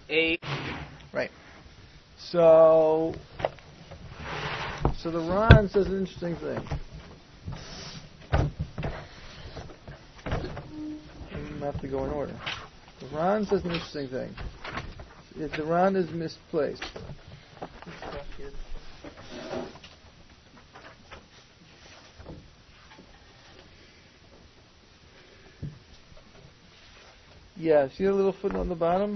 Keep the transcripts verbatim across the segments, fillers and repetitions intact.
A. Right. So, so the Ran says an interesting thing. I have to go in order. The Ran says an interesting thing. If the Ran is misplaced. Yeah, see the little footnote on the bottom?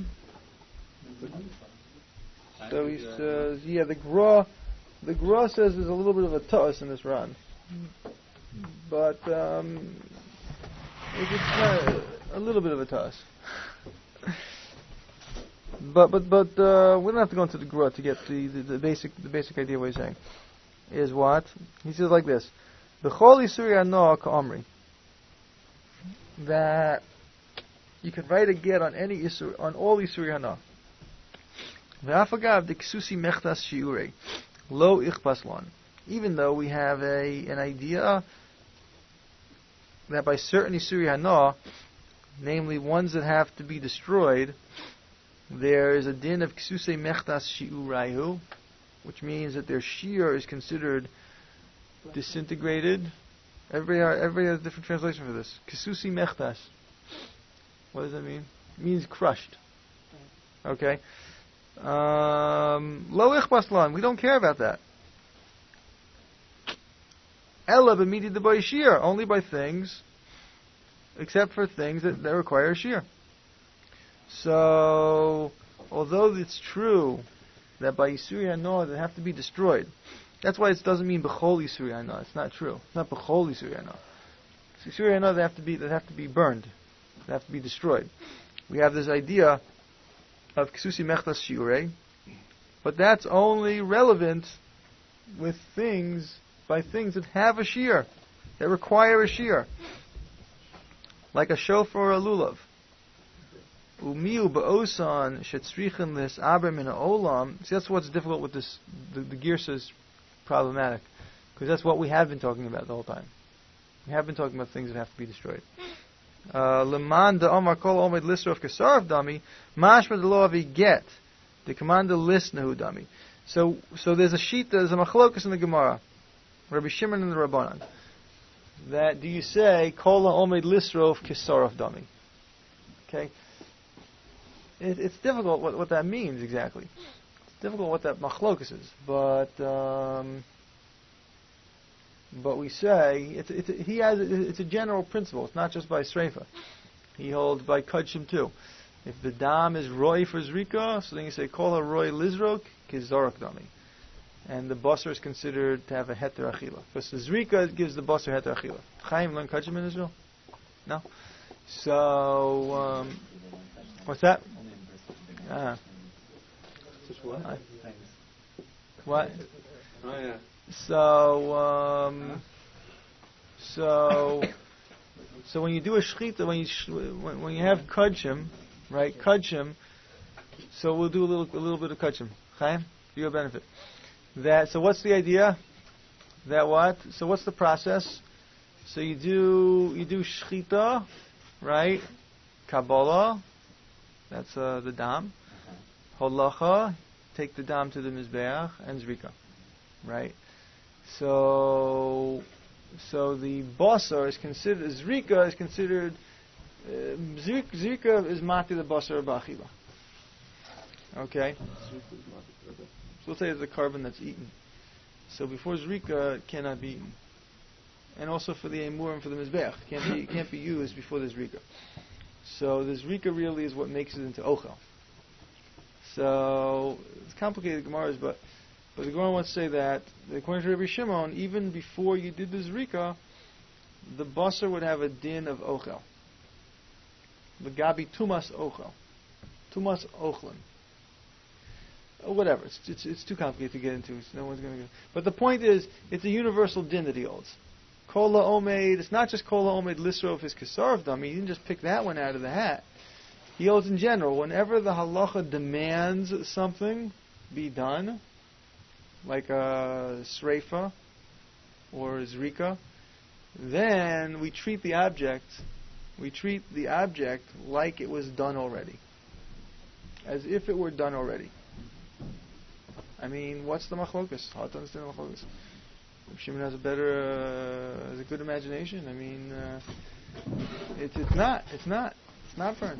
So he says, yeah, the Gra, the Gra says there's a little bit of a ta'us in this Ran. But, um, it's not a little bit of a ta'us. But, but, but, uh, we don't have to go into the Gra to get the, the, the basic, the basic idea of what he's saying. Is what? He says like this. B'chol Yisuri Hanoah ka'omri. That you can write a get on any Isur, on all Yisuri Hanoah. V'afagav d'ksusi mechtas shiurei lo ichpas lon. Even though we have a an idea that by certain Yisuri Hanoah, namely ones that have to be destroyed, there is a din of ksusei mechtas shiuraihu, which means that their shear is considered disintegrated. Everybody, everybody has a different translation for this. Ksusi mechtas. What does that mean? It means crushed. Okay. Um, Lo ichbas lan. We don't care about that. Ella b'midi d'boy shear. Only by things, except for things that, that require a shear. So, although it's true that by Yisuri Hanoah they have to be destroyed, that's why it doesn't mean b'chol Yisuri Hanoah. It's not true. It's not b'chol Yisuri Hanoah. Yisuri Hanoah they have to be they have to be burned. They have to be destroyed. We have this idea of ksusi mechtas shiurei, but that's only relevant with things by things that have a shear, that require a shear, like a shofar or a lulav. Umiu ba'osan shetzrichen lis aber min ha'olam. See, that's what's difficult with this. The, the girsa is problematic because that's what we have been talking about the whole time. We have been talking about things that have to be destroyed. Leman de Omar Kol Omed Lisrof Kesarv Dami, Mashma de Lo Avi Get, the commander Lisnahu Dami. So, so there's a sheet, there's a machlokas in the Gemara, Rabbi Shimon and the Rabbanan. That do you say Kol Omed Lisrof Kesarv Dami? Okay, it, it's difficult what, what that means exactly. It's difficult what that machlokas is, but. Um, But we say it's, it's, he has it's a general principle. It's not just by Sreifa. He holds by Kudshim too. If the dam is roy for zrika, so then you say kol roy lizrok kizorok dami, and the basar is considered to have a heter achila. Because the zrika gives the basar heter achila. Chaim learn Kudshim in Israel? No. So um, what's that? Ah. Uh, what? Oh yeah. So, um, so, so when you do a shechita, when you sh- when, when you have kudshim, right? Kudshim. So we'll do a little a little bit of kudshim, Chaim, for your benefit. That. So what's the idea? That what? So what's the process? So you do you do shechita, right? Kabbalah. That's uh, the dam. Holacha. Take the dam to the mizbeach and zrika, right? So, so the basar is considered, zrika is considered, uh, zrika is mati the basar ba'achila. Okay? So let's say it's a carbon that's eaten. So before zrika, it cannot be eaten. And also for the emur and for the mizbeach, can't be can't be used before the zrika. So the zrika really is what makes it into ochel. So it's complicated Gemaras, but but the Gemara wants to say that according to Rabbi Shimon, even before you did the zrika, the basar would have a din of ochel. The gabi tumas ochel, tumas ochlin, or whatever. It's, it's it's too complicated to get into. So no one's going to go. But the point is, it's a universal din that he holds. Kola omed. It's not just kola omed lisrov his kesarv dami. He didn't just pick that one out of the hat. He holds in general, whenever the halacha demands something be done, like a sreifa or a zrika, then we treat the object, we treat the object like it was done already. as if it were done already. I mean, what's the machlokas? Hard to understand the machlokas. Shimon has a better, uh, has a good imagination. I mean, uh, it's it's not, it's not, it's not Ferns.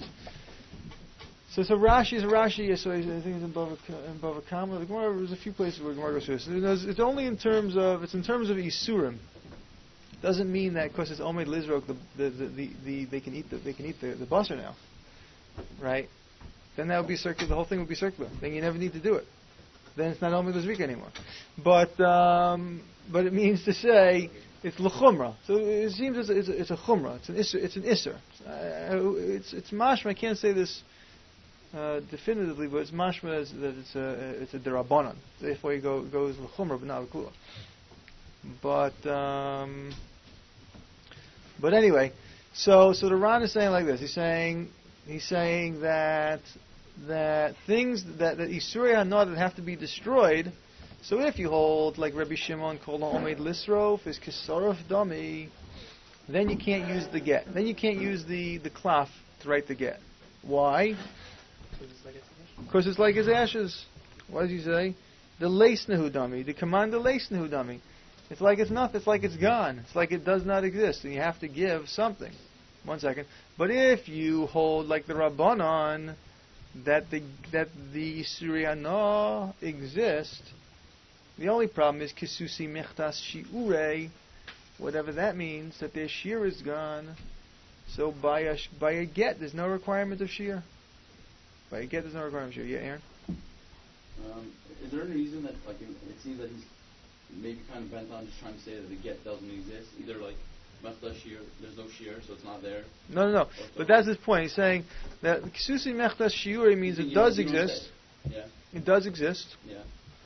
So so Rashi is Rashi. So I think it's in Bava in Bava Kama. The Gemara, there's a few places where Gemara goes through this. It's, it's only in terms of it's in terms of Isurim. Doesn't mean that because it's Omed Lizrok, the the, the the the they can eat the they can eat the the basar now, right? Then that would be circular. The whole thing would be circular. Then you never need to do it. Then it's not Omed Lizrika anymore. But um, but it means to say it's l'chumra. So it seems it's a, it's a, it's a chumra. It's an isser. It's an isser. Uh, it's it's mashma. I can't say this uh, definitively, but it's mashma as that it's a it's a derabanan. Therefore, it go, goes l'chumra, but not l'kula. But um, but anyway, so so the Ran is saying like this. He's saying he's saying that that things that that Isurei Hanah that have to be destroyed. So if you hold like Rabbi Shimon called Omed Lisrof is Kisarov Dami, then you can't use the get. Then you can't use the the klaf to write the get. Why? Because it's like his ashes. What does he say? The Leisnahu Dami, the command the Leisnahu Dami. It's like it's nothing. It's like it's gone. It's like it does not exist, and you have to give something. One second. But if you hold like the Rabbanon that the that the Isurei Hanah exist, the only problem is kisusi mechtas shiurei, whatever that means, that their shear is gone. So by a by a get, there's no requirement of shear. By a get, there's no requirement of shear. Yeah, Aaron. Um, is there any reason that like it, it seems that he's maybe kind of bent on just trying to say that the get doesn't exist? Either like mechtas shear, there's no shear, so it's not there. No, no, no. But that's his point. He's saying that kisusi mechtas shiurei means it does exist. Yeah. It does exist. Yeah.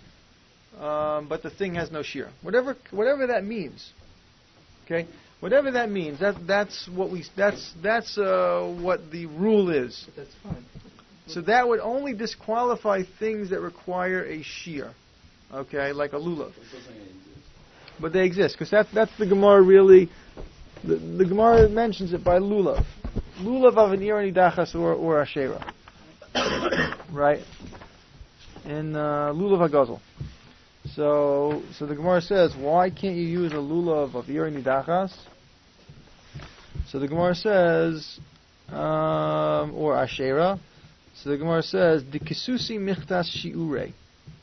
Um, but the thing has no shear. Whatever, whatever that means. Okay, whatever that means. That that's what we. That's that's uh, what the rule is. But that's fine. So that would only disqualify things that require a shear. Okay, like a lulav. But they exist because that's that's the Gemara really. The, the Gemara mentions it by lulav. Lulav of an irani dachas or or ashera. Right. In uh, lulav hagazel. So, so the Gemara says, why can't you use a lulav of ir nidachas? So the Gemara says, um, or ashera. So the Gemara says, the kisusi michtas shiurei.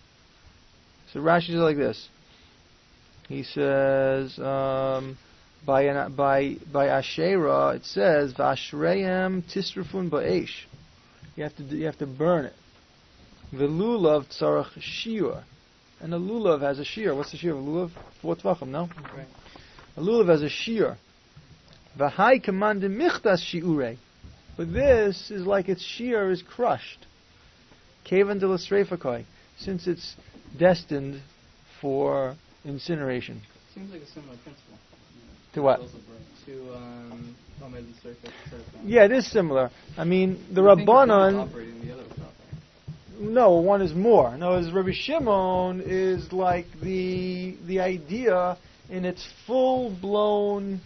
So Rashi says like this. He says, um, by an, by by ashera, it says, v'ashreim tisrafun ba'esh. You have to you have to burn it. V'lulav tzarach shiur. And a lulav has a shear. What's the shear of a lulav? Four tvachim, no? Right. A lulav has a shear. V'hai commanded michtas shiurei. But this is like its shear is crushed. Kevan de la sreifakoi. Since it's destined for incineration. Seems like a similar principle. To what? To um, Omed Lisrof. Yeah, it is similar. I mean, the You think if one was Rabbanon... operating, the other was operating. No, one is more. No, as Rabbi Shimon is like the the idea in its full blown,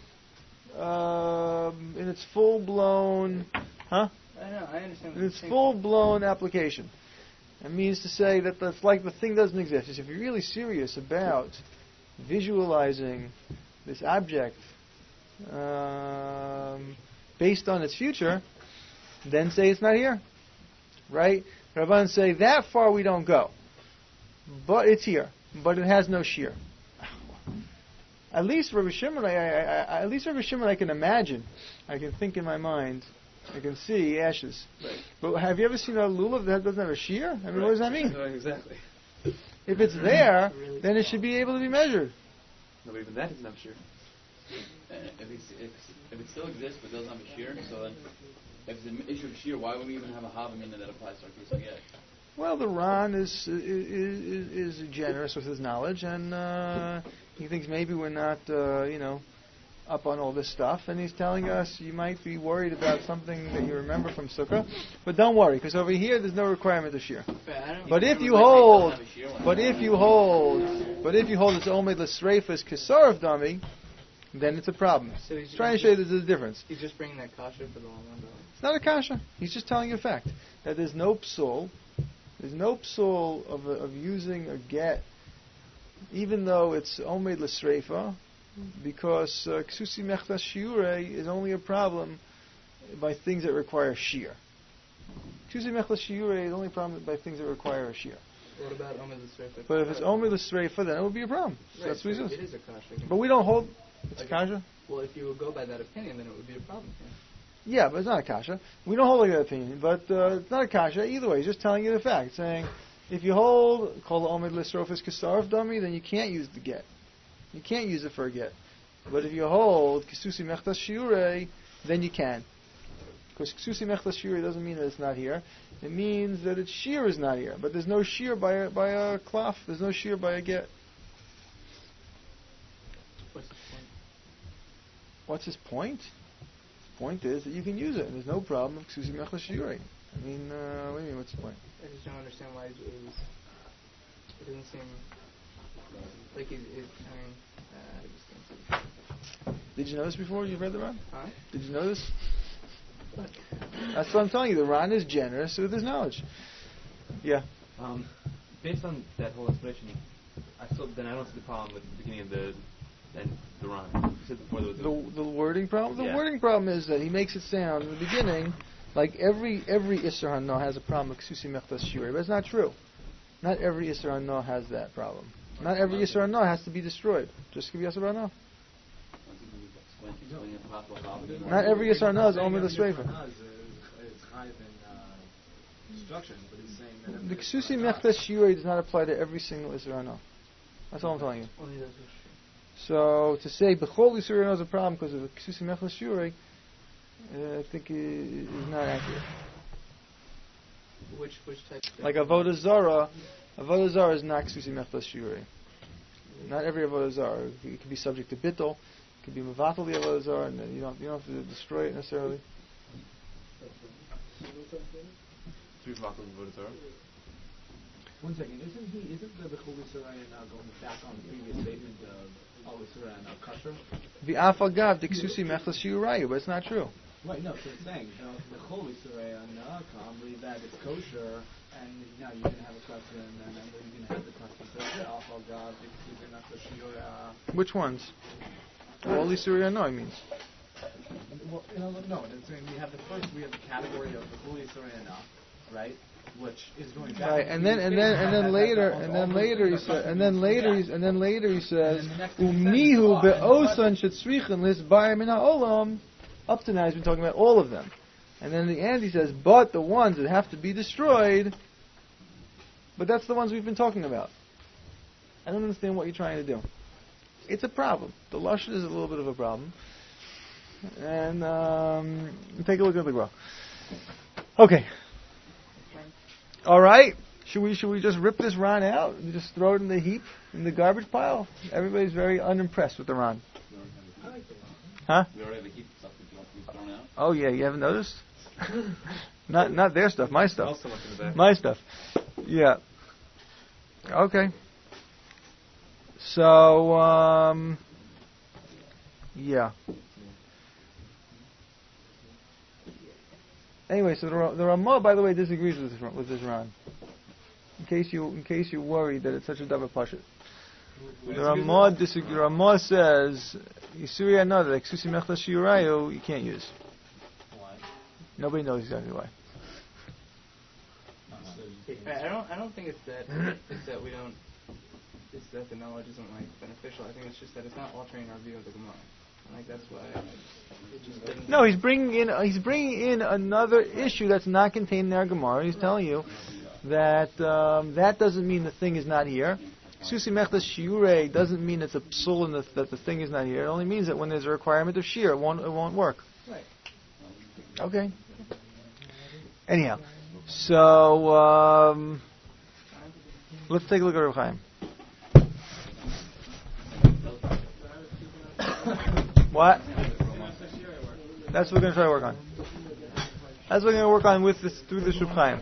uh, in its full blown, huh? I know, I understand. In its full blown application. It means to say that it's like the thing doesn't exist. If you're really serious about visualizing this object um, based on its future, then say it's not here, right? Rabban say that far we don't go, but it's here, but it has no shear. At least Rabbi Shimon, I, I, I, at least Rabbi Shimon, I can imagine, I can think in my mind, I can see ashes. Right. But have you ever seen a lulav that doesn't have a shear? I mean, Right. what does that mean? No, exactly. If it's there, then it should be able to be measured. No, but even that doesn't have shear. And if, it's, if, if it still exists but doesn't have a shear, so then if it's an issue of shear, why would we even have a havamina that applies to our case of get? Well, the Ran is is, is, is generous with his knowledge, and uh, he thinks maybe we're not, uh, you know, up on all this stuff, and he's telling us you might be worried about something that you remember from Sukkah, but don't worry, because over here there's no requirement of shear. But if you hold, but if you hold, but if you hold it's Omed L'Sreifas Kesarov Dami, then it's a problem. So he's He's trying to show you there's a difference. He's just bringing that kasha for the long run, though. It's not a kasha. He's just telling you a fact. that there's no psul, there's no psul of, a, of using a get, even though it's omed l'sreifa, because uh, ksusi mechtas shiurei is only a problem by things that require shear. Ksusi mechtas shiurei is only a problem by things that require a shear. What about Omer L'Sreifa? But if it's omed l'sreifa, then it would be a problem. So Right, that's what so he says. it is a kasha. But we don't hold. It's Like- kasha. Well, if you would go by that opinion, then it would be a problem. Yeah. Yeah, but it's not a kasha. We don't hold like that opinion, but uh, it's not a kasha either way. He's just telling you the fact, saying if you hold kol omed l'srofis kesarif dummy, then you can't use the get. You can't use it for a get. But if you hold kisusi mechtas shiurei, then you can. Because kisusi mechtas shiurei doesn't mean that it's not here. It means that its shear is not here. But there's no shear by a, by a cloth. There's no shear by a get. What's the point? What's his point? His point is that you can use it, and there's no problem with kisusi mechtas shiurei. I mean, uh, what do you mean? What's the point? I just don't understand why it was. It doesn't seem like it. it I mean, uh, I just don't see. Did you know this before you read the Ran? Huh? Did you know this? What? That's what I'm telling you. The Ran is generous with his knowledge. Yeah. Um, based on that whole explanation, I still then I don't see the problem with the beginning of the and the Ran. You said before there was a- The the wording problem. The Yeah. wording problem is that he makes it sound in the beginning like every every Isser Hana has a problem with Ksusi Mechtas Shiurei, but it's not true. Not every Isser Hana has that problem. Not every Isser Hana has to be destroyed. Just give you Isser Hana. Not every Isser Hana is Omer L'Sreifa. It's higher than uh, destruction, but he's saying that every The Ksusi Mechtas Shiurei does not apply to every single Isser Hana. That's all I'm telling you. Only those So to say Bechol Yisur Hana is a problem because of the Ksusi Mechlas Shiurei, uh, I think i- is not accurate. Which which type? Like Avodah Zarah, Avodah Zarah is not Ksusi Mechlas Shiurei. Not every Avodah Zarah. It could be subject to bittul, it could be Mevatel the Avodah Zarah, and then you don't you don't have to destroy it necessarily. three Vachos of Avodah Zarah. One second, isn't he, isn't the Bechol Yisrael now going back on the previous statement of Al Yisrael and Al Kasher? The Afagav the Ksusi Mechlas Shiurei, but it's not true. Right, no, so it's saying, the Bechol Yisrael and Al believe that it's kosher, and now you're going to have a custom, and then you're going to have the custom. So it's Al Gav, the Ksusi Mechlas Shiurei. Which ones? All Yisur Hana means. Well, you know, no, it's saying we have the first, we have the category of Bechol Yisrael, right? Which is going back. Right, and then and then and then later and then later he said and then later he's and then later he says Umihu be'osan shetzrichen lis b'ayim min ha'olam. Up to now he's been talking about all of them, and then in the end he says, but the ones that have to be destroyed. But that's the ones we've been talking about. I don't understand what you're trying to do. It's a problem. The lashon is a little bit of a problem, and um, take a look at the Gemara. Okay. All right. Should we should we just rip this Ron out and just throw it in the heap in the garbage pile? Everybody's very unimpressed with the Ron. Huh? We already have a heap of stuff that you want to be thrown out. Oh yeah, you haven't noticed? not not their stuff, my stuff. Also look in the back. My stuff. Yeah. Okay. So um yeah. Anyway, so the, Ra- the Ramah, by the way, disagrees with this, Ra- with this Ran. In case you in case you're worried that it's such a davar pashut. The Ramah disagrees. Ramah says Yisuri another like Ksusi Mechlas Shiurayu you can't use. Why? Nobody knows exactly why. I I don't. I don't think it's that. It's that we don't. It's that the knowledge isn't like beneficial. I think it's just that it's not altering our view of the Gemara. Like that's why it just didn't. No, he's bringing in he's bringing in another issue that's not contained in our Gemara. He's telling you that um, that doesn't mean the thing is not here. Susi Mechtas Shiurei doesn't mean it's a psul and the, that the thing is not here. It only means that when there's a requirement of shear, it won't it won't work. Right. Okay. Anyhow, so um, let's take a look at Rav Chaim. What? That's what we're going to try to work on. That's what we're going to work on with this through this Rav Chaim.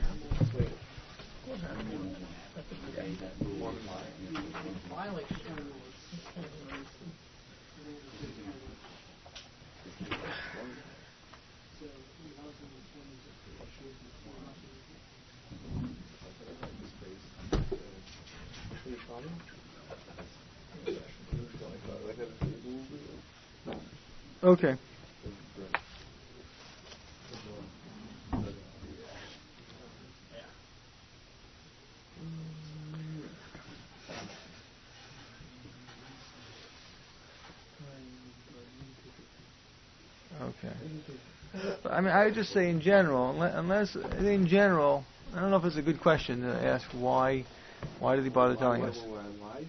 Okay. Okay. But, I mean, I would just say in general, unle- unless in general, I don't know if it's a good question to ask why. Why did he bother telling us? Why?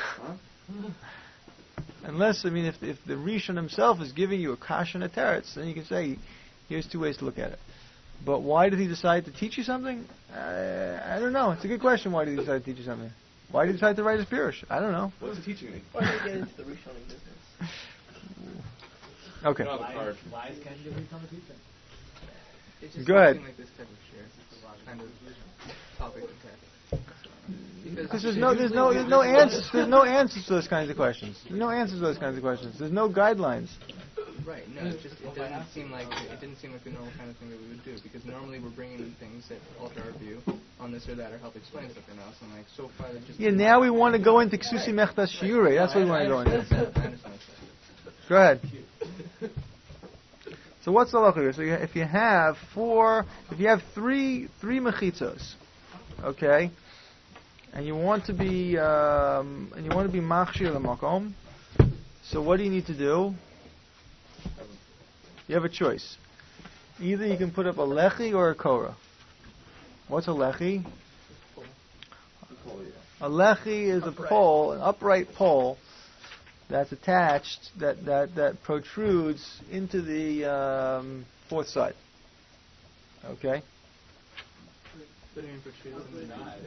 Unless, I mean, if if the Rishon himself is giving you a kash and a teretz, then you can say, here's two ways to look at it. But why did he decide to teach you something? Uh, I don't know. It's a good question. Why did he decide to teach you something? Why did he decide to write his pirush? I don't know. What's he teaching me? Why did he get into the Rishonim business? Okay. I don't have a card. Why is Ken giving become a teacher? It just Go doesn't ahead. seem like this type of share kind of topic to text. Because there's no, there's no, there's no answers. There's no answers to those kinds of questions. There's no answers to those kinds of questions. There's no guidelines. Right. No, it just it didn't seem like it didn't seem like the normal kind of thing that we would do because normally we're bringing in things that alter our view on this or that or help explain something else. And like so far that just Yeah. Now we want to go into Ksusi Mechtas Shiurei. That's what we want to go into. I understand. Go ahead. So what's the halacha here? So you, if you have four, if you have three, three mechitzos, okay, and you want to be, um, and you want to be machshir l'makom, so what do you need to do? You have a choice. Either you can put up a lechi or a korah. What's a lechi? A lechi is a pole, an upright pole that's attached, that, that, that protrudes into the um, fourth side. Okay? What do you mean protrudes in the side?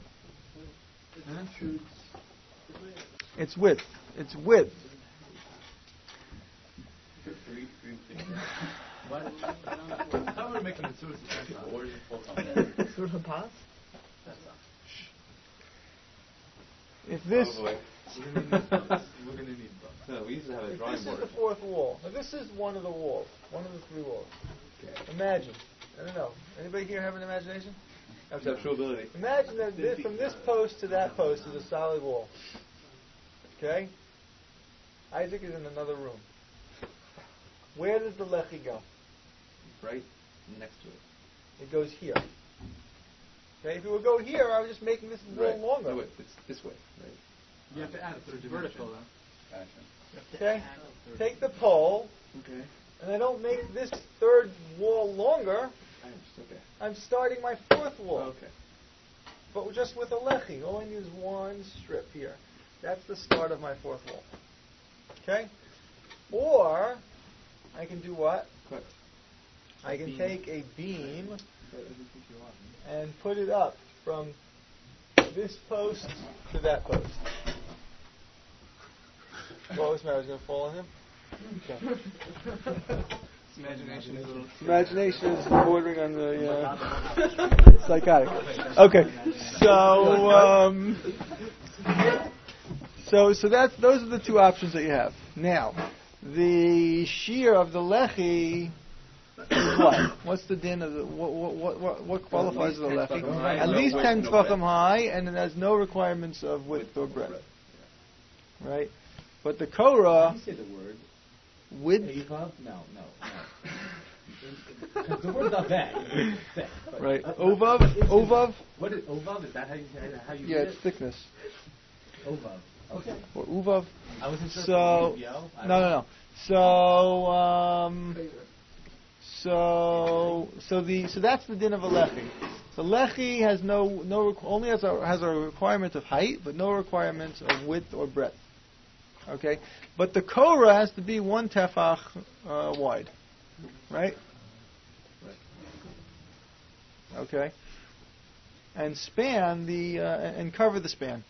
It's width. It's width. What? I thought we were making it suicide. Where's the full comment? Through the path? If this, Probably. We're gonna need books. We're gonna need books. No, we used to have a if drawing this is board. the fourth wall, now this is one of the walls, one of the three walls. Imagine, I don't know, anybody here have an imagination? Conceptual ability. Imagine that this, from this post to that post is a solid wall. Okay? Isaac is in another room. Where does the lechi go? Right next to it. It goes here. Okay, if it would go here, I was just making this wall Right. longer. No, wait, it's this way. Right. You have to add a third dimension. Vertical though. Gotcha. Okay? Take the pole, Okay. and I don't make this third wall longer. I understand. Okay. I'm starting my fourth wall. Okay. But just with a lechi. All I need is one strip here. That's the start of my fourth wall. Okay? Or, I can do what? Cut. I can Beam. take a beam Right, everything you want. and put it up from this post to that post. What was I was going to fall on him? Okay. Imagination is a little. Imagination is bordering on the uh, psychotic. Okay, so um, so so that's those are the two options that you have. Now, the shear of the lechi is what? What's the din of the what what what, what qualifies as the lechi? high, At no least width, ten no tefachim breadth. high, and it has no requirements of width or breadth. Right, but the korah You say the word. width. Evav? No, no, no. Because the word's not bad. It's thick, but- Right, but- ovav, but is it- ovav. What is ovav? Is that how you how you Yeah, read it's it? thickness. Ovav. Okay. Or uvav. I wasn't sure. So if it was yo. I no, no, don't no. So um, so so the so that's the din of a lechi. The lechi has no no requ- only has a has a requirement of height, but no requirement of width or breadth. Okay, but the korah has to be one tefach uh, wide, right? Okay, and span the uh, and cover the span.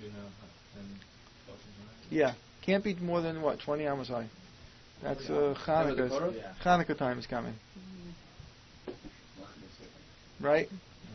Yeah, can't be more than what twenty amos high. That's uh, Hanukkah. Korah? Yeah. Hanukkah time is coming, right?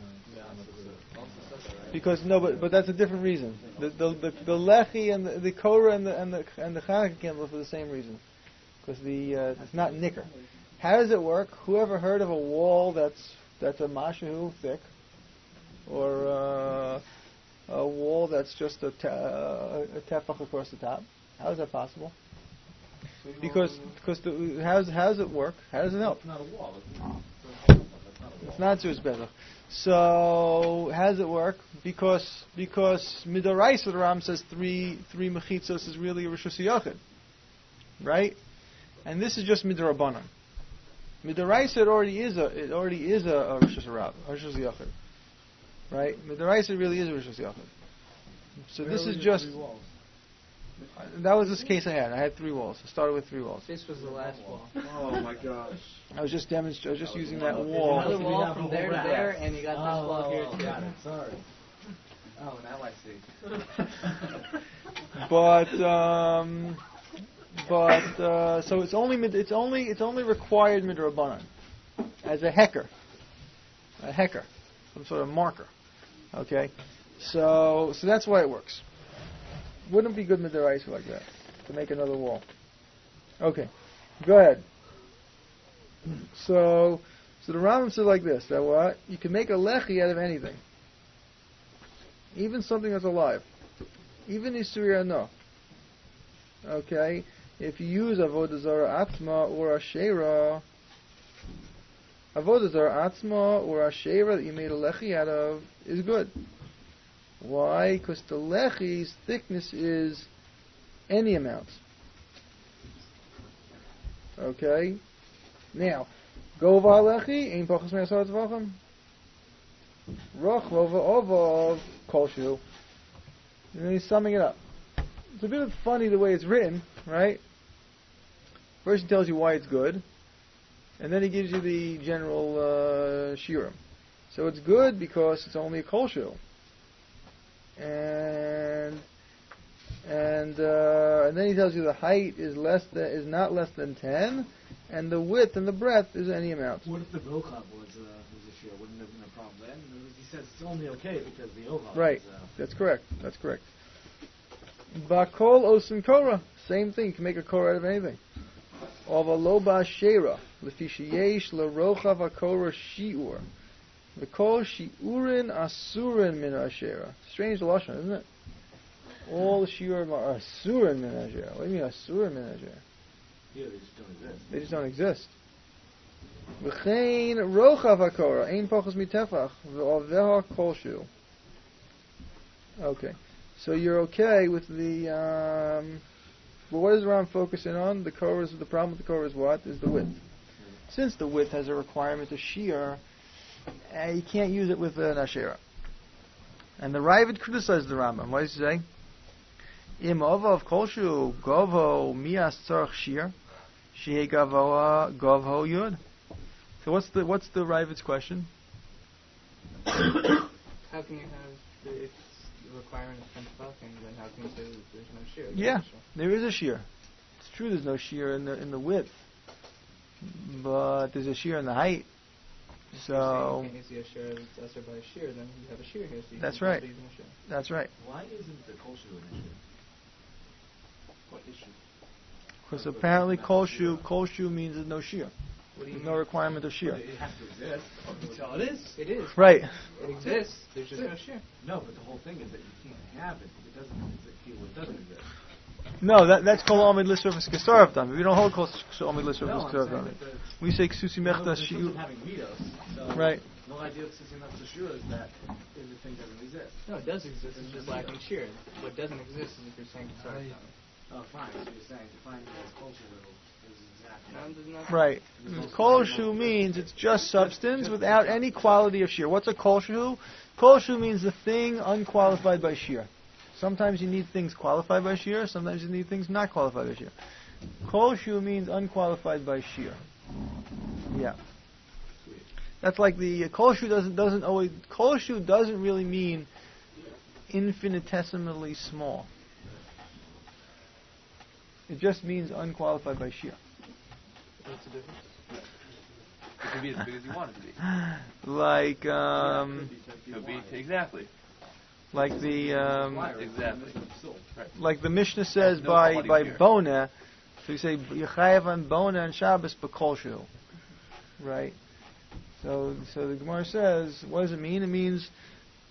Because no, but but that's a different reason. The the the, the lechi and the, the korah and the and the and the Hanukkah candle for the same reason, because the uh, it's not nicker. How does it work? Whoever heard of a wall that's that's a mashahu thick, or uh, a wall that's just a, te- uh, a tefach across the top. How is that possible? Because because the, how's how does it work? How does it help? It's not a wall. It's not, It's not Zuz Bezach. So how does it work? Because because Midaraisa the Ram says three three mechitzos is really a Rishus Yachid, right? And this is just Midarabanan. Midaraisa it already is a it already is a, a Rishus Rab, a Rishus Yachid, right? Midaraisa really is a Rishus Yachid. So this is just. That was this case I had. I had three walls. I started with three walls. This was the last wall. Oh my gosh. I was just demonstrating. I was just using that Another wall. wall from there to there, and you got this wall here too. Got it. Sorry. Oh, now I see. But um, but uh, so it's only mid- it's only it's only required midrabanan as a hecker, a hecker, some sort of marker. Okay, so so that's why it works. Wouldn't it be good midaraisa like that to make another wall? Okay, go ahead. So, so the Rambam said like this: that what you can make a lechi out of anything, even something that's alive, even isuri no. Okay, if you use avodah zara atzma or ashera, avodah zara atzma or ashera that you made a lechi out of is good. Why? Because the lechi's thickness is any amount. Okay? Now, gova lechi, ein pachas me'asar tzvachim. Roch lova ovov kolshu. And he's summing it up. It's a bit funny the way it's written, right? First he tells you why it's good, and then he gives you the general uh, shiurim. So it's good because it's only a kolshu. And and uh, and then he tells you the height is less than is not less than ten, and the width and the breadth is any amount. What if the Bilchab was uh, was a shear? Wouldn't have been a problem then? He says it's only okay because the Bilchab Right. is. Uh, That's correct. That's correct. Bakol osin kora, same thing. You can make a kora out of anything. Of a loba shera, lefishiyesh lerochav akora shiur. The kol shiurin asurin min ashera. Strange lashon, isn't it? All shiurim are asurin min ashera. What do you mean asurin min ashera? yeah, they just don't exist. They just don't exist. V'chein rochav hakora ein pachas mitefach v'oveha kol shu. Okay, so you're okay with the. Um, but what is Ram focusing on? The korah is the problem with the korah is what? Is the width. Since the width has a requirement of shear. Uh, you can't use it with an ashera. And the Ravid criticized the Rambam. What does he say? Im of kolshu govo mias tzarch shir shei gavoa govho yud. So what's the what's the Ravid's question? How can you have the, if the requirement of ten talking, then how can you say that there's no shear? There's Yeah, no shear. there is a shear. It's true. There's no shear in the in the width, but there's a shear in the height. If So you're saying you can't use the shear that's usher by a shear, then you have a shear here. So you That's can right. use a shear. that's right. Why isn't the Kolshu an issue? What issue? Because apparently kolshu kolshu means there's no shear. What do you There's mean? no requirement of shear. But it has to exist. So it is. It is. Right. It exists. There's just no shear. No, but the whole thing is that you can't have it. It doesn't exist. It doesn't exist. No, that that's kol omid l'surface kesarav dam. We don't hold kol omid No, l'surface I'm kesarav saying dam. that the, We say ksusi no, mechta the difference shiu. in having mitos. So Right. the whole idea of Sisi Mechta Shua is that is the thing doesn't exist. No, it does exist. It's just lacking shear. What doesn't exist is if you're saying it's sorry. Oh, fine. So you're saying defining it as Kolshu is exactly. No, there's not. Right. Kol shu means it's just substance without any quality of shear. What's a kol shu? Kol shu means the thing unqualified by shear. Sometimes you need things qualified by shear. Sometimes you need things not qualified by shear. Kol shu means unqualified by shear. Yeah. That's like the uh, kol shu doesn't doesn't always kol shu doesn't really mean infinitesimally small. It just means unqualified by shear. What's the difference? It could be as big as you want it to be. Like um, It could be exactly. like the um, Exactly. Right. like the Mishnah says No by quality by of fear. bona. So you say Yechayev on bona and Shabbos b'kolshu, right? So so the Gemara says, what does it mean? It means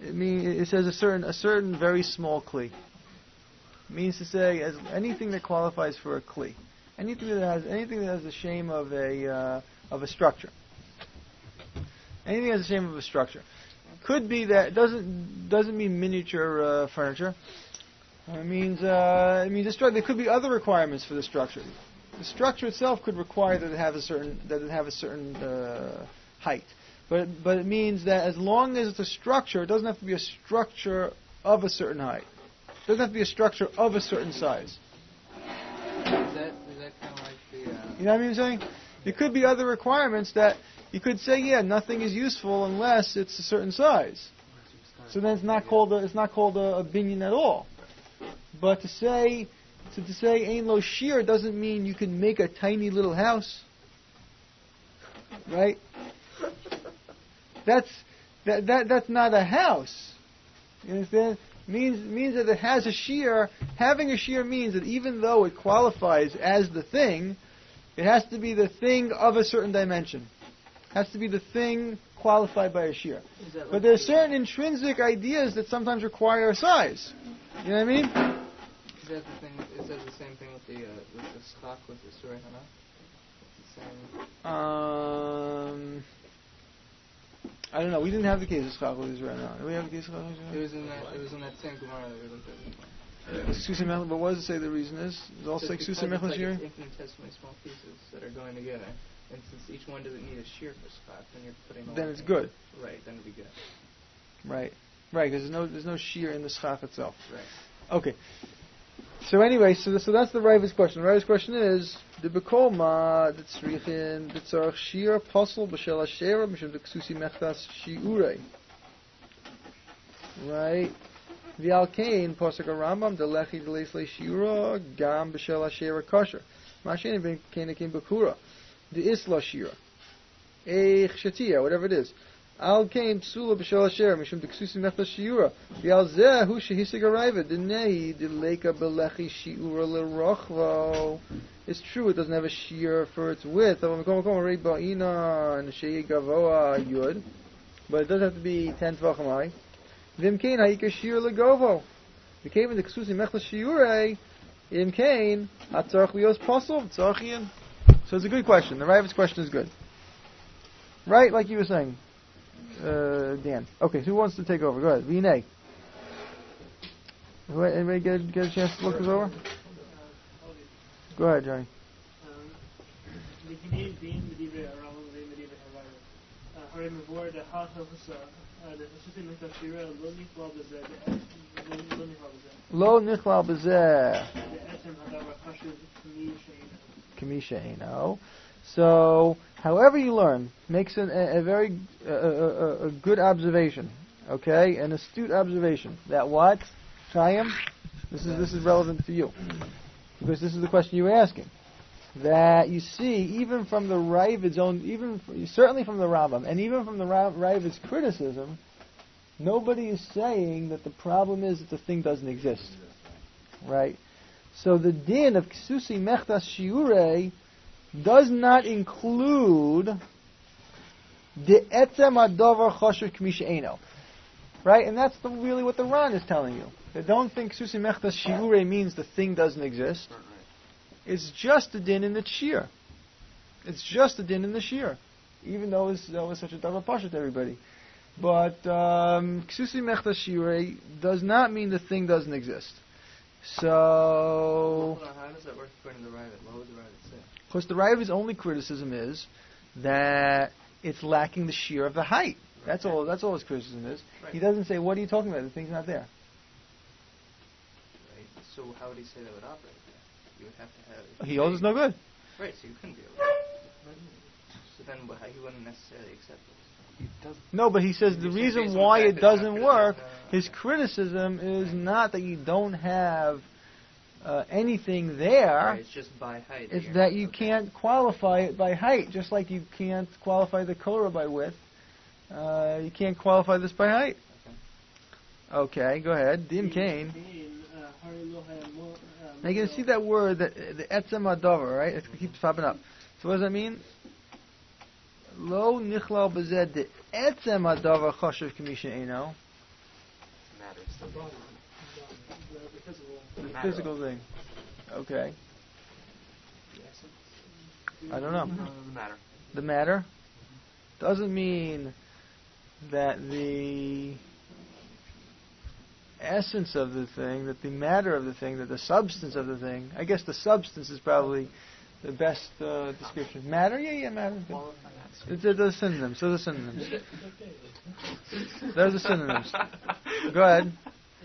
It mean it says a certain a certain very small kli. It means to say as anything that qualifies for a kli, anything that has anything that has the shame of a uh, of a structure. Anything that has the shame of a structure. Could be that doesn't doesn't mean miniature uh, furniture. It means uh, it means a stru- there could be other requirements for the structure. The structure itself could require that it have a certain that it have a certain uh, height, but but it means that as long as it's a structure, it doesn't have to be a structure of a certain height. It doesn't have to be a structure of a certain size. Is that is that kind of like the? Uh, You know what I mean? Saying there could be other requirements that you could say, yeah, nothing is useful unless it's a certain size. So then it's not called a, it's not called a, a binyan at all. But to say to, to say ein lo shir doesn't mean you can make a tiny little house, right? That's that, that that's not a house. You understand? Means means that it has a shear. Having a shear means that even though it qualifies as the thing, it has to be the thing of a certain dimension. It has to be the thing qualified by a shear. like But there are certain intrinsic ideas that sometimes require a size. You know what I mean? Is that the thing? Is that the same thing with the uh, with the schach with the surah hana? It's the same. Um, I don't know. We didn't have the case of schach with Israel now. Do we have the case of schach with It Israel? was in that. It was in that same Gemara that we looked at before. Susa Mechel, but what does it say the reason is? It's also like Just Susa because Mechel it's shear? like it's infinitesimally small pieces that are going together, and since each one doesn't need a shear for schach, then you're putting. the Then whole it's thing- good. Right. Then it'd be good. Right. Right, because there's no, there's no shear in the schach itself. Right. Okay. So anyway, so so that's the Ravi's question. The Ravi's question is the bekolma the tzrichin the tzarich shir pasul b'shel hashera mishum deksusi mechtas shiurei. Right. The alkain pasuk Rambam the lechi delesle shiura gam b'shel hashera kosher. Masheni ben kenekim bekura the isla shira. Eich shatia whatever it is. Al kain psula b'shel hasher mishum deksusi mechtas shiura. V'al zeh hu shehisig arayva d'nei d'leika b'lechi shiura l'rochvo. It's true it doesn't have a shear for its width. But it does have to be ten tvachim high. V'im kain ha'ika shir l'govo. V'kain in the ksusi mechtas shiurei. Im kain hatzarach lios pasul v'tzarchian. So it's a good question. The Ravi's question is good. Right, like you were saying. Uh, Dan. Okay, so who wants to take over? Go ahead. Vinay. Who- Anybody get, get a chance to look this over? Go ahead, Johnny. Lo nichlal b'zeh kamisha eino. So, however you learn, makes an, a, a very uh, a, a, a good observation, okay, an astute observation. That what, Chaim? This is this is relevant to you because this is the question you were asking. That you see, even from the Ravid's own, even certainly from the Rambam, and even from the Ravid's criticism, nobody is saying that the problem is that the thing doesn't exist, right? So the din of ksusi mechtas shiurei does not include the etzem adover choshev k'misha eino, right? And that's the, really what the Ran is telling you. They don't think ksusi mechtas shiurei means the thing doesn't exist. It's just a din in the shear. It's just a din in the shear, even though it's, that was such a davar pasha to everybody. But um, ksusi mechtas shiurei does not mean the thing doesn't exist. So, How does that work according to the Ravid? What would the Ravid say? of course, the Ravid's only criticism is that it's lacking the shear of the height. That's all. That's all his criticism is. Right. He doesn't say, "What are you talking about? The thing's not there." Right. So how would he say that would operate? Then? You would have to have. if He you holds it's say- no good. Right. So you couldn't be able to. So then, wh- he wouldn't necessarily accept it. No, but he says the You're saying reason based on the why fact it that it's not doesn't good, work. uh, His criticism is not that you don't have uh, anything there. Right, it's just by height. It's you're- that you okay. can't qualify it by height, just like you can't qualify the Korah by width. Uh, you can't qualify this by height. Okay, go ahead. Dim Kane. Now you can see that word, the, the etzem adover, right? It keeps popping up. So what does that mean? Lo nichlal bezed the etzem adover choshev k'misha eino. matter. So The body, the, the physical. The matter. physical thing. Okay. The essence. I don't know. No, the matter. The matter doesn't mean that the essence of the thing, that the matter of the thing, that the substance of the thing. I guess the substance is probably the best uh, description. Matter? Yeah, yeah, matter. It's, it's a synonyms. Those are synonyms. Those are synonyms. Go ahead.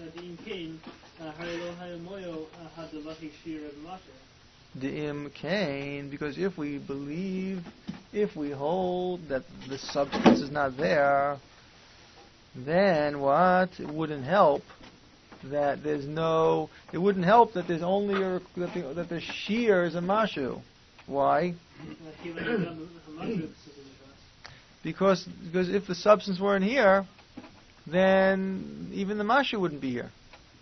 Di'im kain, because if we believe, if we hold that the substance is not there, then what? It wouldn't help that there's no. It wouldn't help that there's only a, that the that the shear is a mashu. Why? Because because if the substance weren't here, then even the mashu wouldn't be here.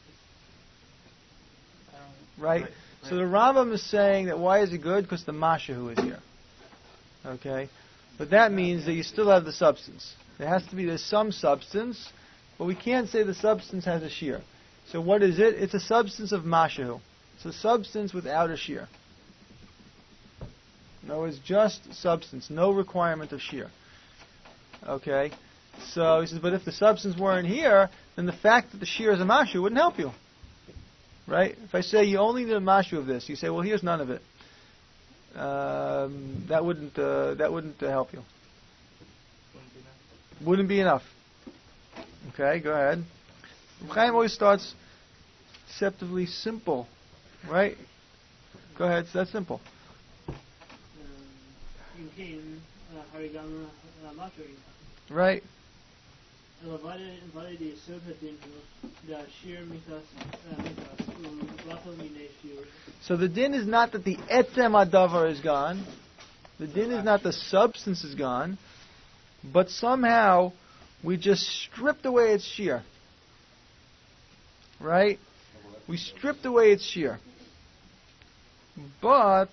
Right? Right. So the Rambam is saying that why is it good? Because the mashu is here. Okay? But that means that you still have the substance. There has to be there's some substance, but we can't say the substance has a shear. So what is it? It's a substance of mashu. It's a substance without a shear. No, it's just substance, no requirement of shear. Okay? So he says, but if the substance weren't here, then the fact that the shear is a mashu wouldn't help you. Right? If I say you only need a mashu of this, you say, well, here's none of it. Um, that wouldn't uh, that wouldn't uh, help you. Wouldn't be enough. Okay, go ahead. Chaim always starts deceptively simple, right? Go ahead. So that's simple. Right. So the din is not that the etzem adavar is gone. The din is not the substance is gone. But somehow we just stripped away its shear. Right? We stripped away its shear. But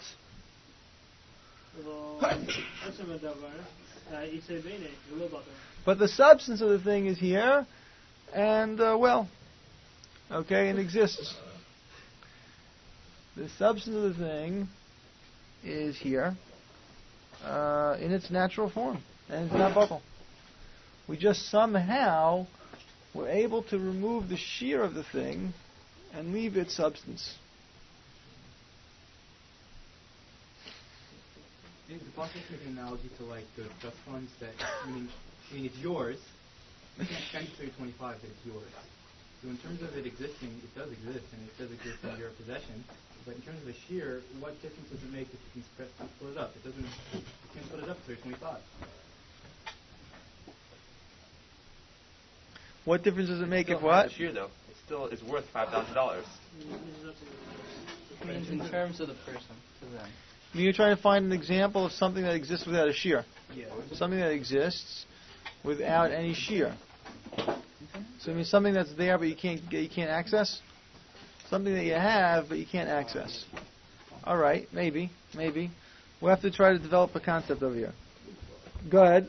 But the substance of the thing is here, and, uh, well, okay, and exists. The substance of the thing is here, uh, in its natural form, and it's not bottle. We just somehow were able to remove the shear of the thing and leave its substance. Is it possible to make an analogy to like the trust funds that, I mean, I mean it's yours, you can't spend it till you're twenty-five, but it's yours. So in terms of it existing, it does exist, and it does exist in your possession, but in terms of a shear, what difference does it make if you can spread, split it up? It doesn't, you can't split it up until you're twenty-five. What difference does it make Still if what? has a shear though. It still is worth five thousand dollars. It means in terms of the person, to them. I mean, you're trying to find an example of something that exists without a shear. Yeah. Something that exists without any shear. So I mean something that's there but you can't you can't access? Something that you have but you can't access. Alright, maybe, maybe. We'll have to try to develop a concept over here. Go ahead.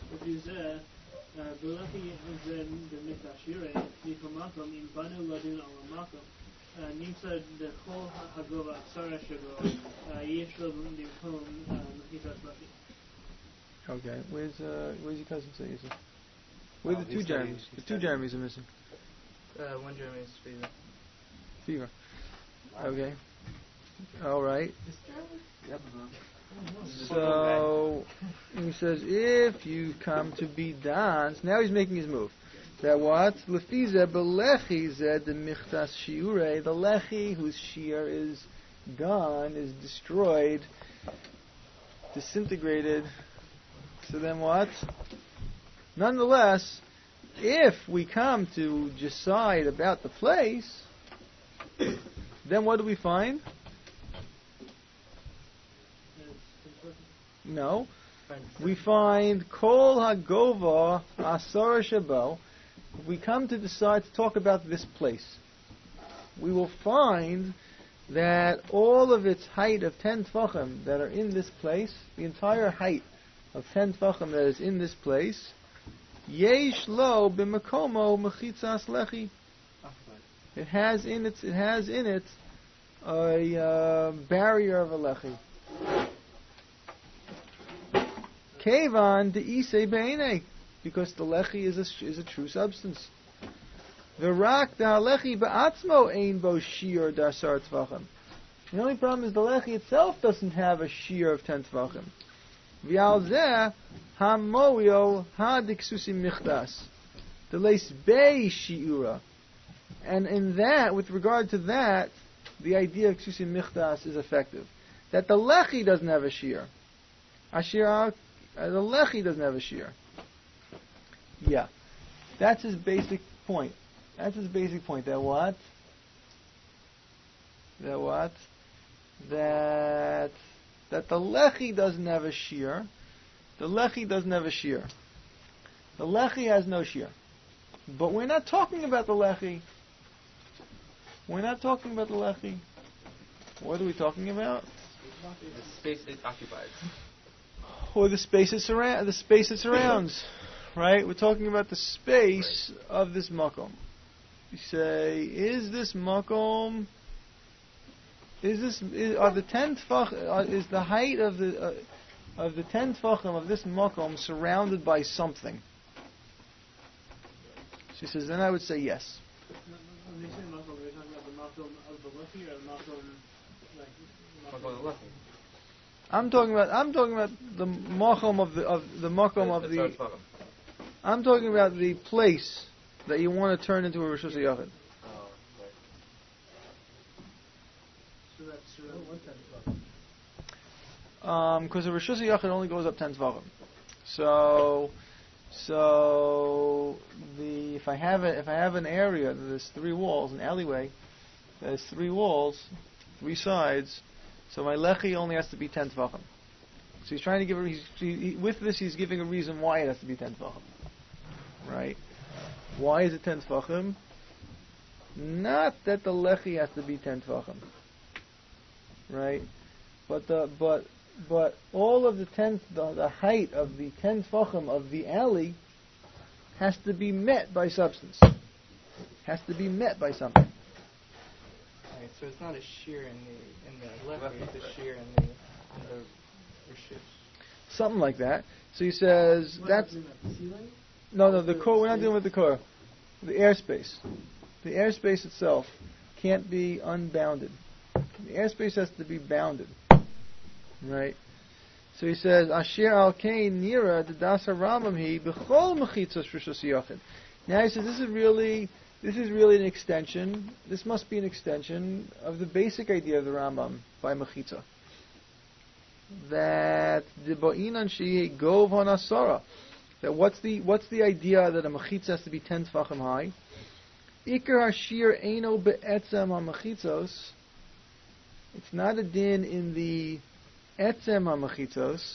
Okay, where's uh, where's your cousin say is it? Where Oh, the two he's studying, Jeremys? he's The two studying. Jeremys are missing. Uh, one Jeremy is fever. Fever. Okay. Alright. So he says if you come to be dance, now he's making his move. That what? Lefize belechi zed the michtas shiure, the lechi whose shear is gone, is destroyed, disintegrated. So then what? Nonetheless, if we come to decide about the place, then what do we find? No. We find Kol Hagova Asara Shabo. If we come to decide to talk about this place, we will find that all of its height of ten tefachim that are in this place, the entire height of ten tefachim that is in this place, Yesh lo b'makomo mechitzas lechi. It has in it. It has in it a uh, barrier of a lechi. Kevan de isei be'enei, because the lechi is a is a true substance. The rak the halechi be'atzmo ein bo shiur dasar tvachim. The only problem is the lechi itself doesn't have a shear of ten tvachim. V'al zeh hamoyo hadiksusim michdas. The leis bei shiura. And in that, with regard to that, the idea of ksusim michdas is effective. That the lechi doesn't have a shear. Ashir, uh, the lechi doesn't have a shear. Yeah. That's his basic point. That's his basic point. That what? That what? That that the lechi doesn't have a shear. The lechi doesn't have a shear. The lechi has no shear. But we're not talking about the lechi. We're not talking about the lechi. What are we talking about? The space it occupies. Or the space it surrounds. The space it surrounds, right? We're talking about the space of this makom. You say, is this makom? Is this? Is, are the ten tfach? Uh, is the height of the uh, of the ten tfachim of this makom surrounded by something? She says, then I would say yes. When you say makom, are you talking about the makom of the lechi or the makom like? Makom of the lechi. I'm talking about. I'm talking about the makom of the of the makom of the. I'm talking about the place that you want to turn into a Rosh Hashanah Yachid. Oh, right. So that's uh, one ten tvachim. Um, because the Rosh Hashanah Yachid only goes up ten tvachim. So, so the if I have a, if I have an area, there's three walls, an alleyway, there's three walls, three sides. So my lechi only has to be ten tvachim. So he's trying to give a he's, he, with this he's giving a reason why it has to be ten tvachim. Right? Why is it ten tvachim? Not that the lechi has to be ten tvachim. Right? But the but but all of the ten the, the height of the ten tvachim of the alley has to be met by substance. Has to be met by something. Right, so it's not a shear in the in the lechi, it's a shear in the in the rishus. Something like that. So he says What that's is that, the ceiling? no no the core. We're not dealing with the core. The airspace. The airspace itself can't be unbounded. The airspace has to be bounded. Right? So he says, Asher al kain nira the dasa ramam hi b'chol mechitzos rishos yachid. Now he says this is really this is really an extension. This must be an extension of the basic idea of the Rambam by mechitza. That the ba'inan shehi gov hanasara. That what's the what's the idea that a mechitza has to be ten tfachim high? Iker hashir eino be'etzem ha-mechitzos. It's not a din in the etzem ha-mechitzos.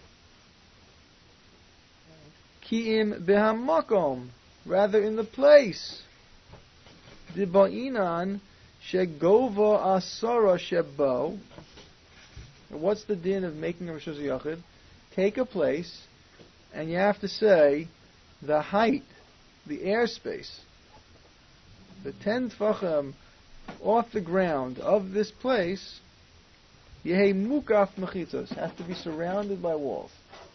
Ki'im be'hamakom. Rather in the place. The ba'inan shegova asara shebo. What's the din of making a Rosh Hashanah Yachid? Take a place, and you have to say the height, the airspace, the ten tfachim off the ground of this place, yehi mukaf mechitzos, has to be surrounded by walls.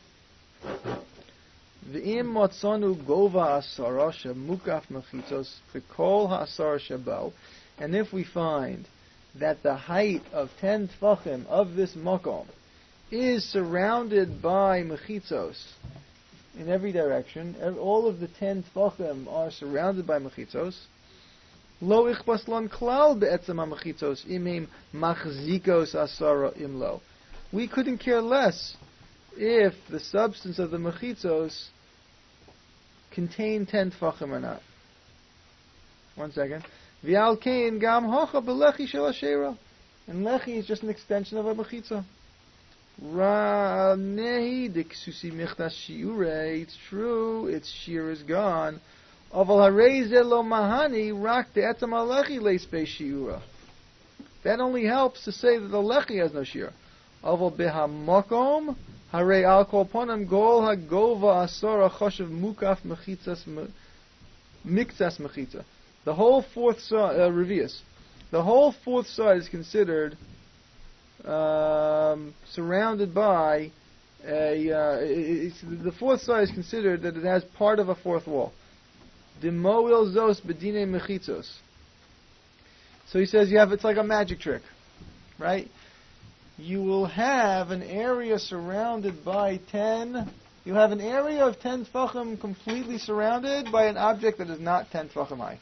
V'im motzonu gova asara shemukaf mechitzos v'kol ha'asara shebo, and if we find that the height of ten tfachim of this makom is surrounded by mechitzos in every direction, all of the ten tfachim are surrounded by mechitzos, lo ichbas lon klal be'etzem ha-mechitzos imim machzikos asara imlo. We couldn't care less if the substance of the mechitzos contain ten tfachim or not. One second. V'al kein gam hocha b'lechi shel hashera. And lechi is just an extension of a mechitza. Ra nehi diksusi michtas shiure. It's true, its shear is gone. Aval harei ze lo mahani rak de'etzem halechi leispe shiura. That only helps to say that the lechi has no shear. Aval behamakom harei al kol ponim gol hagova asora choshev mukaf mechitzas miktzas mechitza. The whole fourth side, uh, revius, the whole fourth side is considered um, surrounded by a. Uh, it's, the fourth side is considered that it has part of a fourth wall. Demoil zos bedine mechitzos. So he says you have it's like a magic trick, right? You will have an area surrounded by ten. You have an area of ten tefachim completely surrounded by an object that is not ten tefachim high.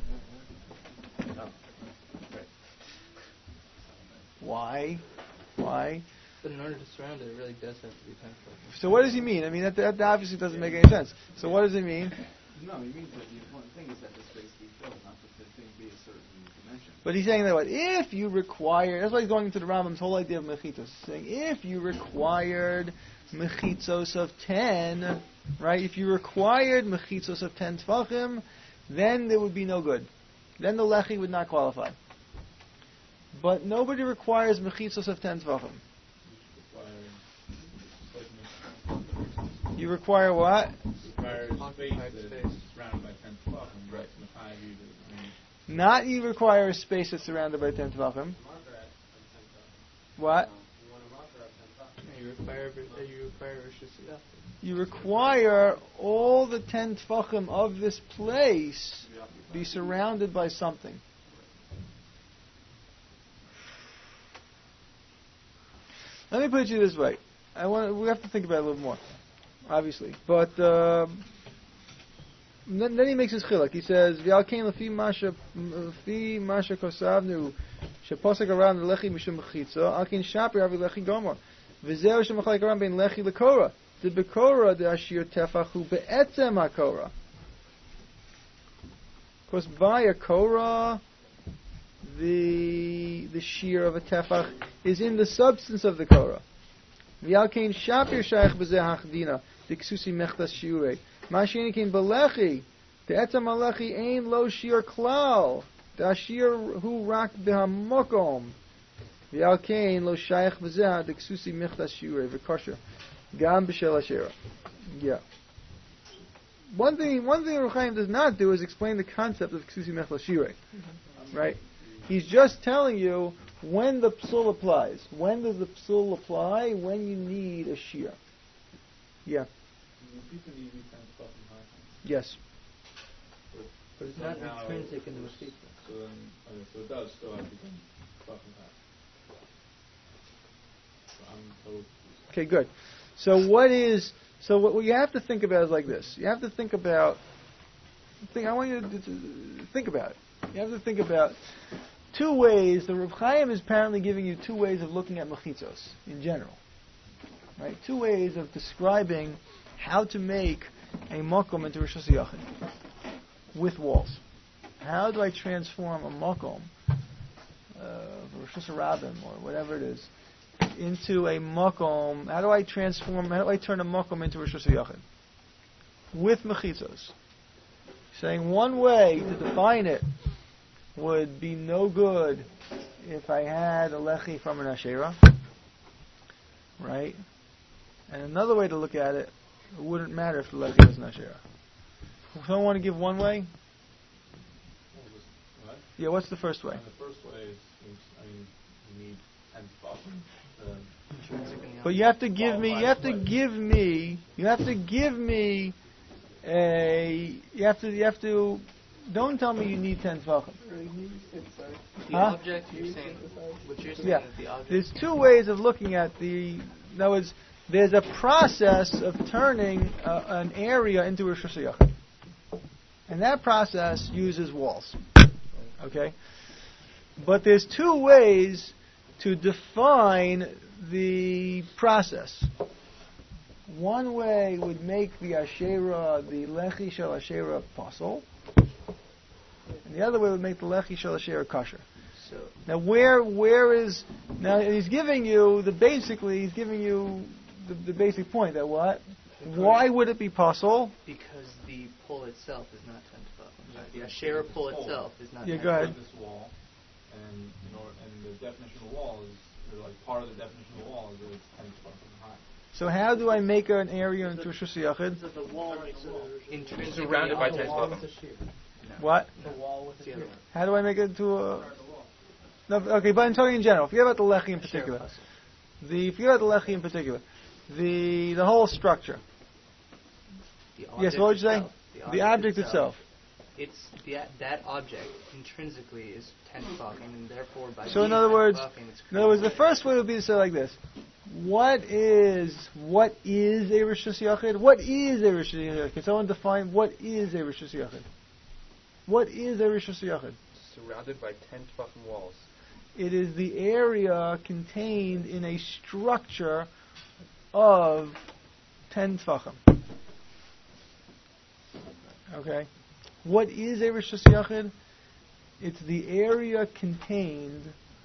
Why? Why? But in order to surround it, it really does have to be ten tefachim. So what does he mean? I mean, that, that obviously doesn't make any sense. So what does he mean? No, he means that the important thing is that the space be filled, not that the thing be a certain dimension. But he's saying that what? If you require, that's why he's going into the Rambam's whole idea of mechitzos. He's saying if you required mechitzos of ten, right? If you required mechitzos of ten tefachim, then there would be no good. Then the lechi would not qualify. But nobody requires mechitzos of ten tefachim. You require what? Requires space that is surrounded by ten tefachim. Right. Not you require a space that's surrounded by ten tefachim. What? You require you require Rosh Hashanah. You require all the ten tefachim of this place be surrounded by something. Let me put it to you this way. I want we have to think about it a little more, obviously. But uh, then, then he makes his chiluk. He says, "V'alkein lefi masha lefi masha kosavnu sheposek around lechi mishum mechitza alkein shaper avi lechi gomer v'zeu shemachalek around bein lechi lekora the bekora the ashir tefachu be'etzem hakora." Of course, by a korah, the the shear of a tefach is in the substance of the korah. V'alkein shapir shaykh b'zeh hachdina diksusi mechtas shiurei mashinikin belechi the etzem alechi ein lo shir klal the ashir hu rak behamokom v'alkein lo shaykh b'zeh diksusi mechtas shiurei v'kosher gam b'shel ashera. Yeah. One thing, one thing Reb Chaim does not do is explain the concept of ksusi mechlas shirei, right? He's just telling you when the psul applies. When does the psul apply? When you need a shir. Yeah. Yes. But it's not intrinsic in the mechitza. So then, okay, so it does still have to become tefachim high. So I'm told. Okay, good. So what is so what, what you have to think about is like this. You have to think about. Think. I want you to, to think about it. You have to think about two ways. The Reb Chaim is apparently giving you two ways of looking at mechitzos in general, right? Two ways of describing how to make a makom into Rosh Hashanah with walls. How do I transform a makom, uh, Rosh Hashanah or whatever it is, into a makom? How do I transform? How do I turn a makom into Rosh Hashanah with mechitzos? Saying one way to define it would be no good if I had a lechi from an Asherah, right? And another way to look at it, it wouldn't matter if the lechi was an Asherah. Someone want to give one way? What? Yeah, what's the first way? And the first way is, is I mean, you need ten tefachim. But you have to give me, you have to give me, you have to give me a, you have to, you have to, don't tell me you need ten tefachim. The Huh? object you're saying, what you're saying Yeah. is the object. There's two ways of looking at the, in other words, there's a process of turning uh, an area into a Rosh Hashanah. And that process uses walls. Okay? But there's two ways to define the process. One way would make the Asherah, the Lechi Shel Asherah, apostle. And the other way would make the Lechi Shel Asherah kosher. So, Now where where is now he's giving you the basically he's giving you the, the basic point that what? Why would it be possible? because the pole itself is not ten tefachim. Right? The Asherah pole itself is not Yeah, ten go ahead. This wall, and you know, and the definition of the wall is, or like part of the definition of the wall is that it's ten tefachim high. So how do I make an area into a Rosh Hashanah? So the wall is intrinsic Surrounded by ten tefachim. What? The wall with the The other one. How do I make it into a... No, okay, but I'm talking in general. Forget about the lechi in Share particular. puzzle. The forget about the lechi in particular. The the whole structure. The Yes, object what would you say? itself. The object itself. It's the, that object intrinsically is ten tefachim, and therefore by So in being other ten words, tefachim, it's in other words, the created. first way would be to say like this: What is what is a rishus yachid? What is a rishus yachid? Can someone define what is a rishus yachid? What is a rishus yachid? Surrounded by ten tefachim walls. It is the area contained in a structure of ten tefachim. Okay. What is a rishus yachid? It's the area contained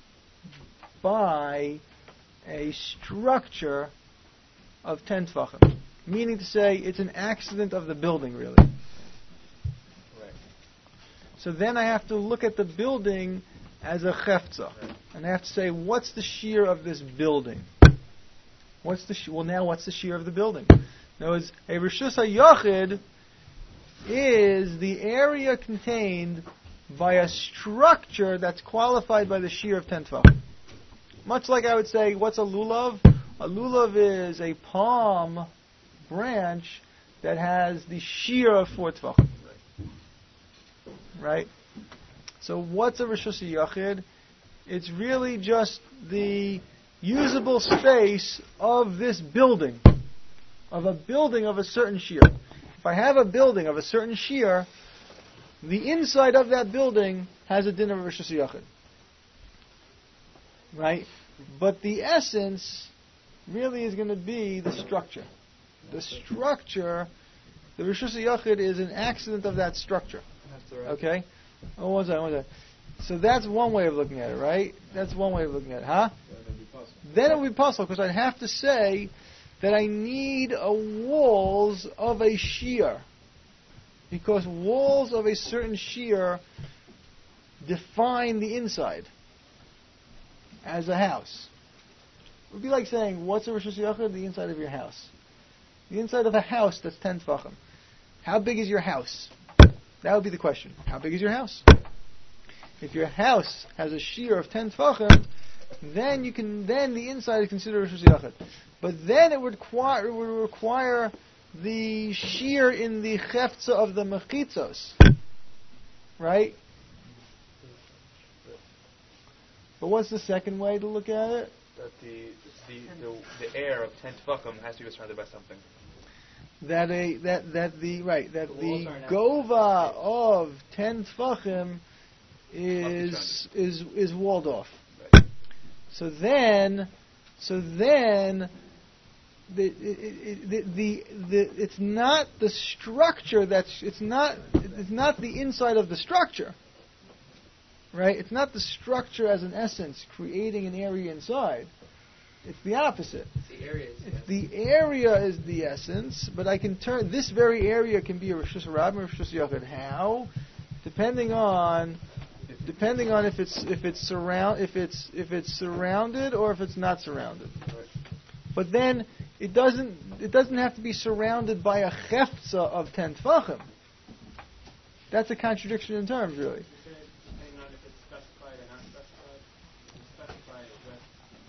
by a structure of ten tefachim. Meaning to say, it's an accident of the building, really. Right. So then I have to look at the building as a chefza. Right. And I have to say, what's the shear of this building? What's the she- well now what's the shear of the building? In other words, a rishus hayachid is the area contained by a structure that's qualified by the shear of ten tefachim. Much like I would say, what's a lulav? A lulav is a palm branch that has the shear of four tefachim. Right? So what's a rishus yachid? It's really just the usable space of this building, of a building of a certain shear. If I have a building of a certain shear, the inside of that building has a din of rishus yachid. Right? But the essence really is going to be the structure. The structure, the rishus yachid is an accident of that structure. Okay? Oh, one second, one second. So that's one way of looking at it, right? That's one way of looking at it, huh? Then it would be possible because I'd have to say that I need a walls of a shear. Because walls of a certain shear define the inside as a house. It would be like saying, what's a rishus yachid? The inside of your house. The inside of a house that's ten tefachim. How big is your house? That would be the question. How big is your house? If your house has a shear of ten tefachim, then you can then the inside is considered rishus yachid. But then it would require it would require the shear in the cheftza of the mechitzos, right? But what's the second way to look at it? That the the, the, the air of ten tefachim has to be surrounded by something. That a that that the right that The the, walls are an gova of ten tefachim is is is walled off. Right. So then, so then, the it, it, the, the the it's not the structure that's it's not it's not the inside of the structure, right? It's not the structure as an essence creating an area inside. It's the opposite. It's the area. It's It's the area is the essence, but I can turn this very area can be a rishus rabim or rishus yachid. How? Depending on depending on if it's if it's surround if it's if it's surrounded or if it's not surrounded. Right. But then it doesn't it doesn't have to be surrounded by a cheftza of ten tefachim. That's a contradiction in terms, really. Depending on if it's specified or not specified. If it's specified with like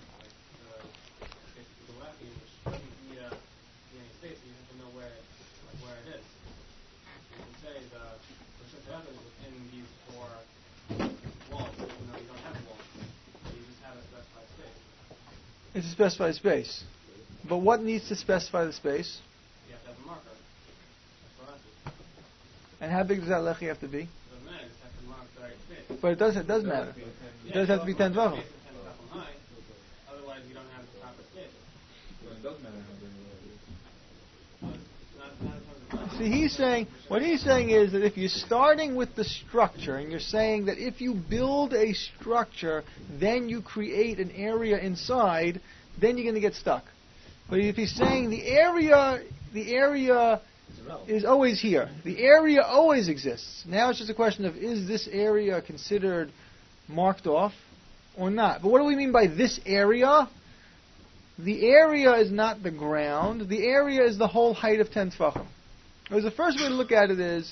the basically the lefty, which doesn't need a need any space, you have to know where it, like where it is. You can say the the shut is within these four walls, even though you don't have a wall. So you just have a specified space. It's a specified space. But what needs to specify the space? You have to have a marker. That's what I see. And how big does that lechi have to be? It doesn't matter, you just have to mark the right space. But it does it does matter. It does have to be ten tefachim. Space is ten tefachim high, otherwise you don't have the proper space. It does matter how big it is. But it's not, not in terms of See, he's saying, what he's saying is that if you're starting with the structure, and you're saying that if you build a structure, then you create an area inside, then you're going to get stuck. But if he's saying the area, the area is always here. The area always exists. Now it's just a question of, is this area considered marked off or not? But what do we mean by this area? The area is not the ground. The area is the whole height of ten tefachim. Because the first way to look at it is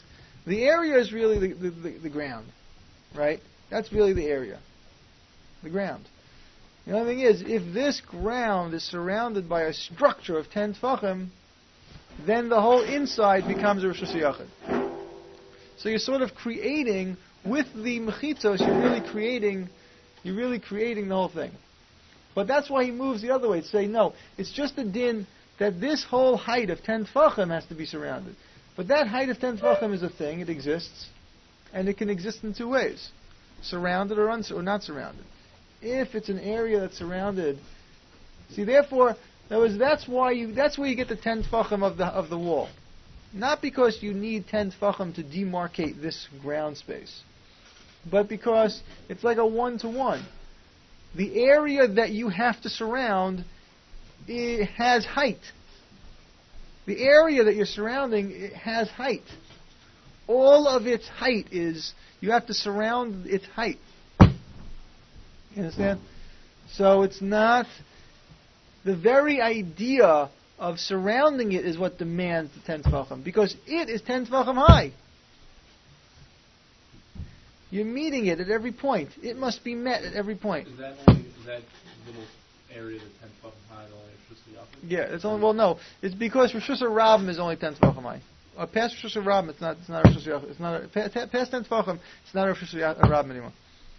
The area is really the, the, the, the ground, right? That's really the area. The ground. The only thing is, if this ground is surrounded by a structure of ten tefachim, then the whole inside becomes a Rosh Hashanah. So you're sort of creating, with the mechitzos, you're really creating, you're really creating the whole thing. But that's why he moves the other way, to say, no, it's just a din that this whole height of ten tefachim has to be surrounded. But that height of ten tefachim is a thing, it exists, and it can exist in two ways, surrounded or, uns- or not surrounded. If it's an area that's surrounded, see, therefore, in other words, that's why you, that's where you get the ten tefachim of the of the wall, not because you need ten tefachim to demarcate this ground space, but because it's like a one to one. The area that you have to surround, it has height. The area that you're surrounding, it has height. All of its height is, you have to surround its height. You understand? So it's not, the very idea of surrounding it is what demands the ten tefachim, because it is ten tefachim high. You're meeting it at every point. It must be met at every point. Is that only, is that little area that's ten tefachim high only Rosh Hashanah? Yeah, it's only, well, no, it's because Rosh Hashanah is only ten tefachim high. Uh, past Rosh Hashanah, it's not, it's not Rosh Hashanah. It's not, past, past ten tefachim, it's not Rosh Hashanah anymore.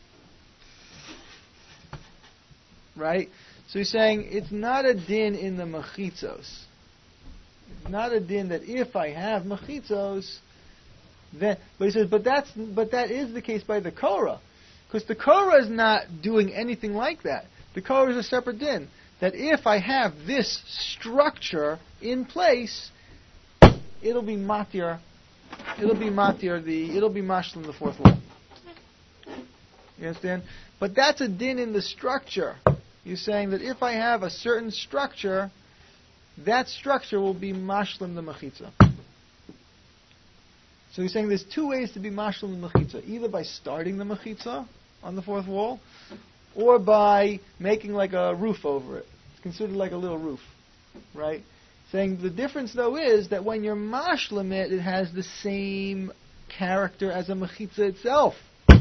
Right? So he's saying it's not a din in the mechitzos. It's not a din that if I have mechitzos, then. But he says, but that's but that is the case by the Korah, because the Korah is not doing anything like that. The Korah is a separate din. That if I have this structure in place, it'll be matir. It'll be matir. The it'll be mashlim the fourth wall. You understand? But that's a din in the structure. You're saying that if I have a certain structure, that structure will be mashlim the mechitza. So he's saying there's two ways to be mashlim the mechitza. Either by starting the mechitza on the fourth wall, or by making like a roof over it. It's considered like a little roof. Right? Saying the difference though is that when you're mashlim it, it has the same character as a mechitza itself.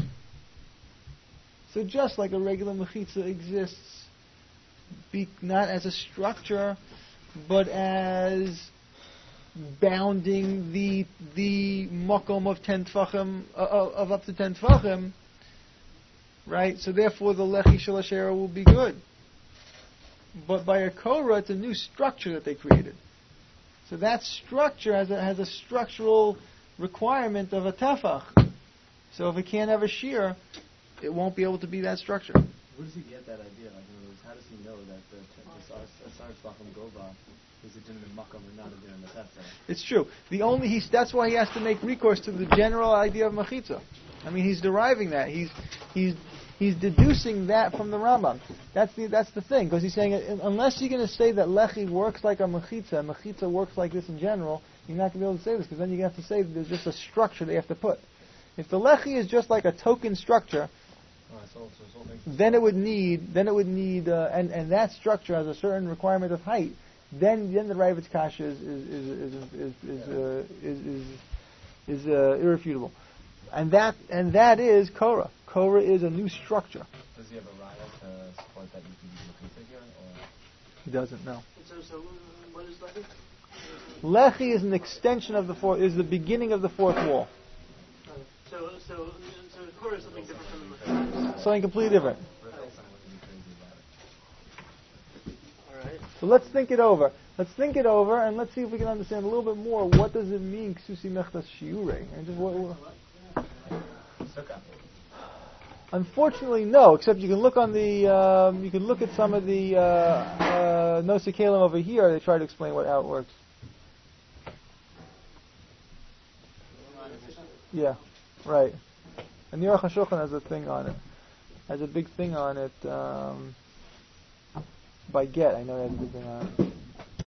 So just like a regular mechitza exists, be not as a structure, but as bounding the the makom of ten tefachim, uh, of up to ten tefachim, right? So therefore, the lechi shel Asherah will be good. But by a Korah, it's a new structure that they created. So that structure has a, has a structural requirement of a tefach. So if it can't have a shear, it won't be able to be that structure. Where does he get that idea? Like, in other words, how does he know that the Asar Tzlachim Gova is a din in Makam and not a din in the Tetzah? It's true. The only he's that's why he has to make recourse to the general idea of machitza. I mean, he's deriving that. He's he's he's deducing that from the Rambam. That's the that's the thing, because he's saying unless you're going to say that lechi works like a machitza, and machitza works like this in general, you're not going to be able to say this, because then you have to say that there's just a structure they have to put. If the lechi is just like a token structure, then it would need, then it would need, uh, and and that structure has a certain requirement of height. Then, then the Ravid's kasha is is is is is is, uh, is, is, is uh, irrefutable, and that and that is Korah. Korah is a new structure. Does he have a raya to support that you can use mechitza here, or he doesn't know? So, so what is lechi? Lechi is an extension of the fourth, is the beginning of the fourth wall. So, so, so Korah is something different from the mechitza. Something completely different. Alright. So let's think it over. Let's think it over, and let's see if we can understand a little bit more. What does it mean, Ksusi Mechtas Shiurei? And just what, what Unfortunately, no. Except you can look on the, um, you can look at some of the uh, uh, Nosei Kalim over here. They try to explain what how it works. Yeah, right. And the Aruch HaShulchan has a thing on it. Has a big thing on it. Um, by Get, I know it has a big thing on it.